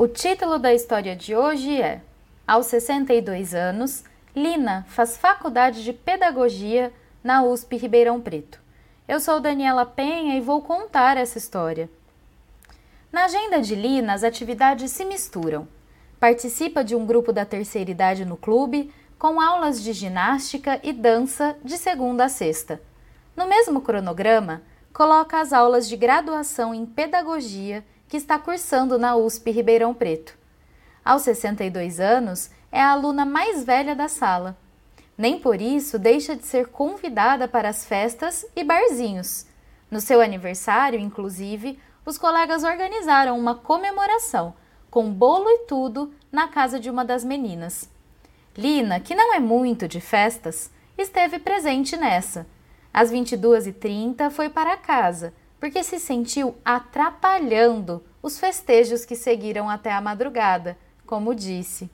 O título da história de hoje é: aos 62 anos, Lina faz faculdade de pedagogia na USP Ribeirão Preto. Eu sou Daniela Penha e vou contar essa história. Na agenda de Lina, as atividades se misturam. Participa de um grupo da terceira idade no clube, com aulas de ginástica e dança de segunda a sexta. No mesmo cronograma, coloca as aulas de graduação em pedagogia que está cursando na USP Ribeirão Preto. Aos 62 anos, é a aluna mais velha da sala. Nem por isso deixa de ser convidada para as festas e barzinhos. No seu aniversário, inclusive, os colegas organizaram uma comemoração, com bolo e tudo, na casa de uma das meninas. Lina, que não é muito de festas, esteve presente nessa. Às 22h30 foi para casa, porque se sentiu atrapalhando os festejos que seguiram até a madrugada, como disse.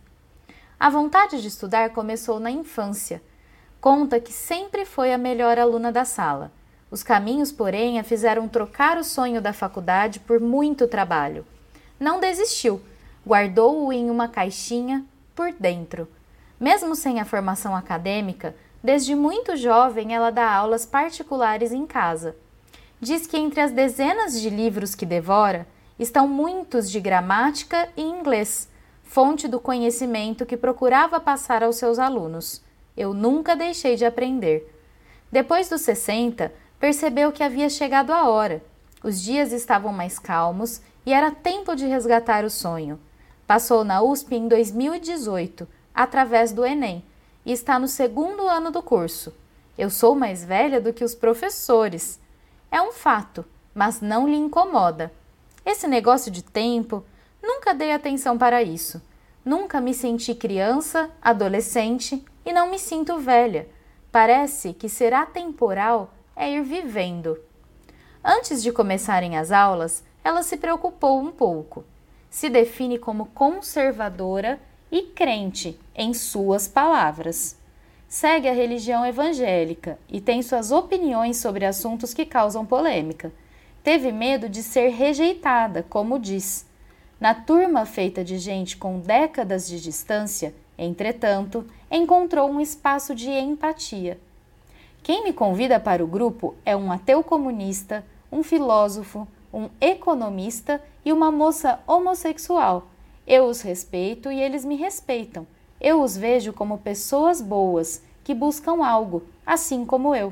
A vontade de estudar começou na infância. Conta que sempre foi a melhor aluna da sala. Os caminhos, porém, a fizeram trocar o sonho da faculdade por muito trabalho. Não desistiu, guardou-o em uma caixinha por dentro. Mesmo sem a formação acadêmica, desde muito jovem ela dá aulas particulares em casa. Diz que entre as dezenas de livros que devora, estão muitos de gramática e inglês, fonte do conhecimento que procurava passar aos seus alunos. Eu nunca deixei de aprender. Depois dos 60, percebeu que havia chegado a hora. Os dias estavam mais calmos e era tempo de resgatar o sonho. Passou na USP em 2018, através do Enem, e está no segundo ano do curso. Eu sou mais velha do que os professores. É um fato, mas não lhe incomoda. Esse negócio de tempo, nunca dei atenção para isso. Nunca me senti criança, adolescente e não me sinto velha. Parece que ser atemporal é ir vivendo. Antes de começarem as aulas, ela se preocupou um pouco. Se define como conservadora e crente, em suas palavras. Segue a religião evangélica e tem suas opiniões sobre assuntos que causam polêmica. Teve medo de ser rejeitada, como diz. Na turma feita de gente com décadas de distância, entretanto, encontrou um espaço de empatia. Quem me convida para o grupo é um ateu comunista, um filósofo, um economista e uma moça homossexual. Eu os respeito e eles me respeitam. Eu os vejo como pessoas boas, que buscam algo, assim como eu.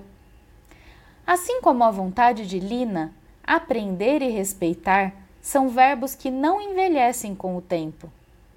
Assim como a vontade de Lina, aprender e respeitar são verbos que não envelhecem com o tempo.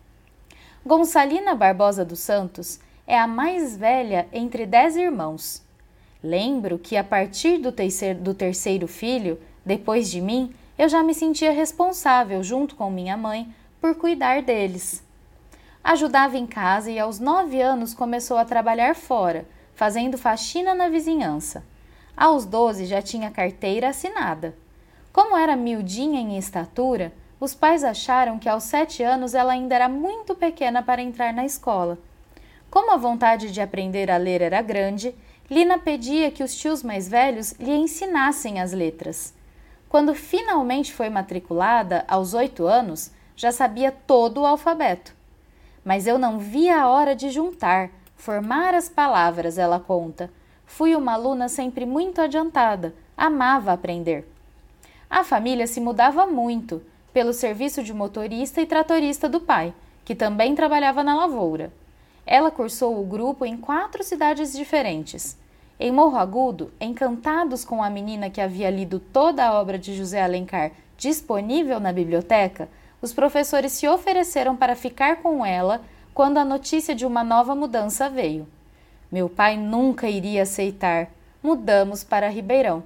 Gonçalina Barbosa dos Santos é a mais velha entre 10 irmãos. Lembro que a partir do terceiro filho, depois de mim, eu já me sentia responsável, junto com minha mãe, por cuidar deles. Ajudava em casa e aos 9 anos começou a trabalhar fora, fazendo faxina na vizinhança. Aos 12 já tinha carteira assinada. Como era miudinha em estatura, os pais acharam que aos 7 anos ela ainda era muito pequena para entrar na escola. Como a vontade de aprender a ler era grande, Lina pedia que os tios mais velhos lhe ensinassem as letras. Quando finalmente foi matriculada, aos 8 anos, já sabia todo o alfabeto. Mas eu não via a hora de juntar, formar as palavras, ela conta. Fui uma aluna sempre muito adiantada, amava aprender. A família se mudava muito, pelo serviço de motorista e tratorista do pai, que também trabalhava na lavoura. Ela cursou o grupo em 4 cidades diferentes. Em Morro Agudo, encantados com a menina que havia lido toda a obra de José Alencar disponível na biblioteca, os professores se ofereceram para ficar com ela quando a notícia de uma nova mudança veio. Meu pai nunca iria aceitar. Mudamos para Ribeirão.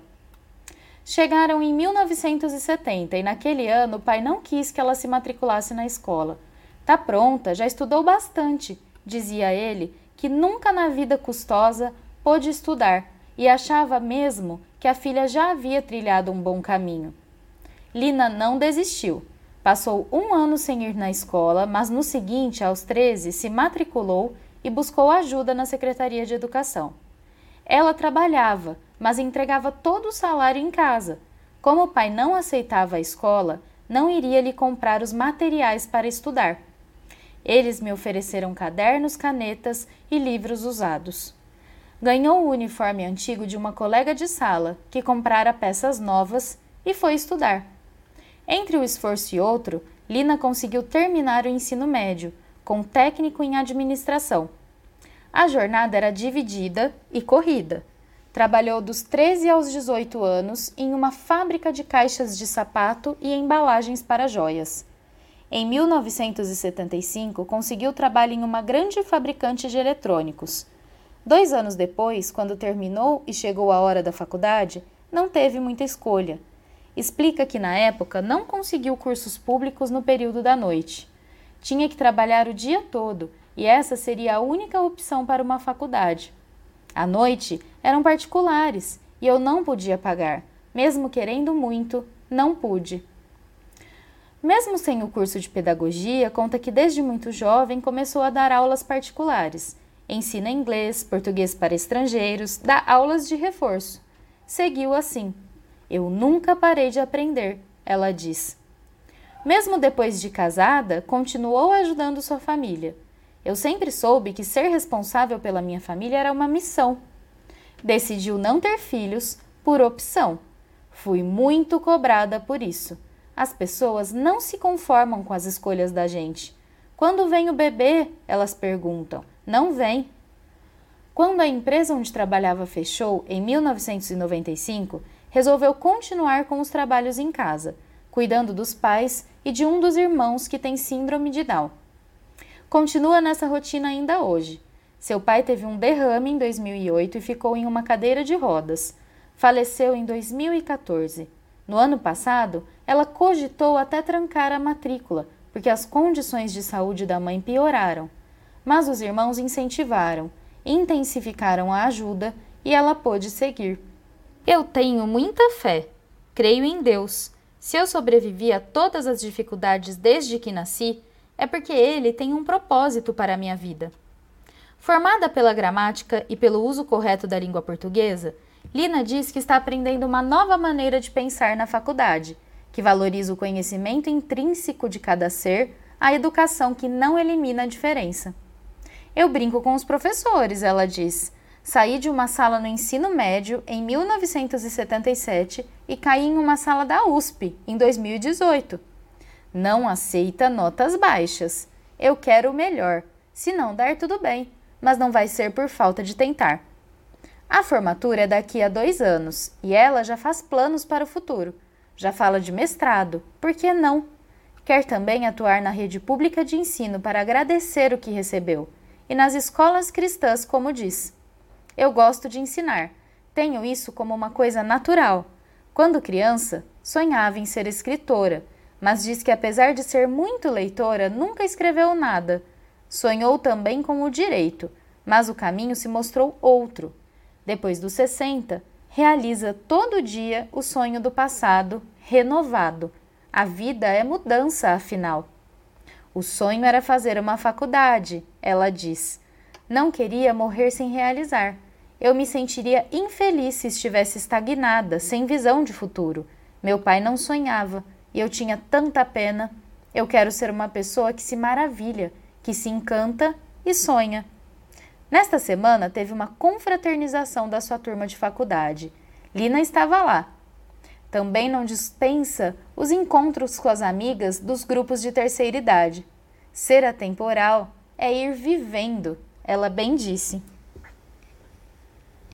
Chegaram em 1970 e naquele ano o pai não quis que ela se matriculasse na escola. Tá pronta, já estudou bastante, dizia ele, que nunca na vida custosa pôde estudar e achava mesmo que a filha já havia trilhado um bom caminho. Lina não desistiu. Passou 1 ano sem ir na escola, mas no seguinte, aos 13, se matriculou e buscou ajuda na Secretaria de Educação. Ela trabalhava, mas entregava todo o salário em casa. Como o pai não aceitava a escola, não iria lhe comprar os materiais para estudar. Eles me ofereceram cadernos, canetas e livros usados. Ganhou o uniforme antigo de uma colega de sala, que comprara peças novas, e foi estudar. Entre um esforço e outro, Lina conseguiu terminar o ensino médio, com técnico em administração. A jornada era dividida e corrida. Trabalhou dos 13 aos 18 anos em uma fábrica de caixas de sapato e embalagens para joias. Em 1975, conseguiu trabalho em uma grande fabricante de eletrônicos. 2 anos depois, quando terminou e chegou a hora da faculdade, não teve muita escolha. Explica que na época não conseguiu cursos públicos no período da noite. Tinha que trabalhar o dia todo e essa seria a única opção para uma faculdade. À noite eram particulares e eu não podia pagar. Mesmo querendo muito, não pude. Mesmo sem o curso de pedagogia, conta que desde muito jovem começou a dar aulas particulares. Ensina inglês, português para estrangeiros, dá aulas de reforço. Seguiu assim. Eu nunca parei de aprender, ela diz. Mesmo depois de casada, continuou ajudando sua família. Eu sempre soube que ser responsável pela minha família era uma missão. Decidiu não ter filhos por opção. Fui muito cobrada por isso. As pessoas não se conformam com as escolhas da gente. Quando vem o bebê? Elas perguntam. Não vem. Quando a empresa onde trabalhava fechou, em 1995, resolveu continuar com os trabalhos em casa, cuidando dos pais e de um dos irmãos que tem síndrome de Down. Continua nessa rotina ainda hoje. Seu pai teve um derrame em 2008 e ficou em uma cadeira de rodas. Faleceu em 2014. No ano passado, ela cogitou até trancar a matrícula, porque as condições de saúde da mãe pioraram. Mas os irmãos incentivaram, intensificaram a ajuda e ela pôde seguir. Eu tenho muita fé. Creio em Deus. Se eu sobrevivi a todas as dificuldades desde que nasci, é porque Ele tem um propósito para a minha vida. Formada pela gramática e pelo uso correto da língua portuguesa, Lina diz que está aprendendo uma nova maneira de pensar na faculdade, que valoriza o conhecimento intrínseco de cada ser, a educação que não elimina a diferença. Eu brinco com os professores, ela diz. Saí de uma sala no ensino médio em 1977 e caí em uma sala da USP em 2018. Não aceita notas baixas. Eu quero o melhor. Se não der, tudo bem, mas não vai ser por falta de tentar. A formatura é daqui a 2 anos e ela já faz planos para o futuro. Já fala de mestrado, por que não? Quer também atuar na rede pública de ensino para agradecer o que recebeu e nas escolas cristãs, como diz. Eu gosto de ensinar. Tenho isso como uma coisa natural. Quando criança, sonhava em ser escritora, mas diz que apesar de ser muito leitora, nunca escreveu nada. Sonhou também com o direito, mas o caminho se mostrou outro. Depois dos 60, realiza todo dia o sonho do passado, renovado. A vida é mudança, afinal. O sonho era fazer uma faculdade, ela diz. Não queria morrer sem realizar. Eu me sentiria infeliz se estivesse estagnada, sem visão de futuro. Meu pai não sonhava e eu tinha tanta pena. Eu quero ser uma pessoa que se maravilha, que se encanta e sonha. Nesta semana teve uma confraternização da sua turma de faculdade. Lina estava lá. Também não dispensa os encontros com as amigas dos grupos de terceira idade. Ser atemporal é ir vivendo, ela bem disse.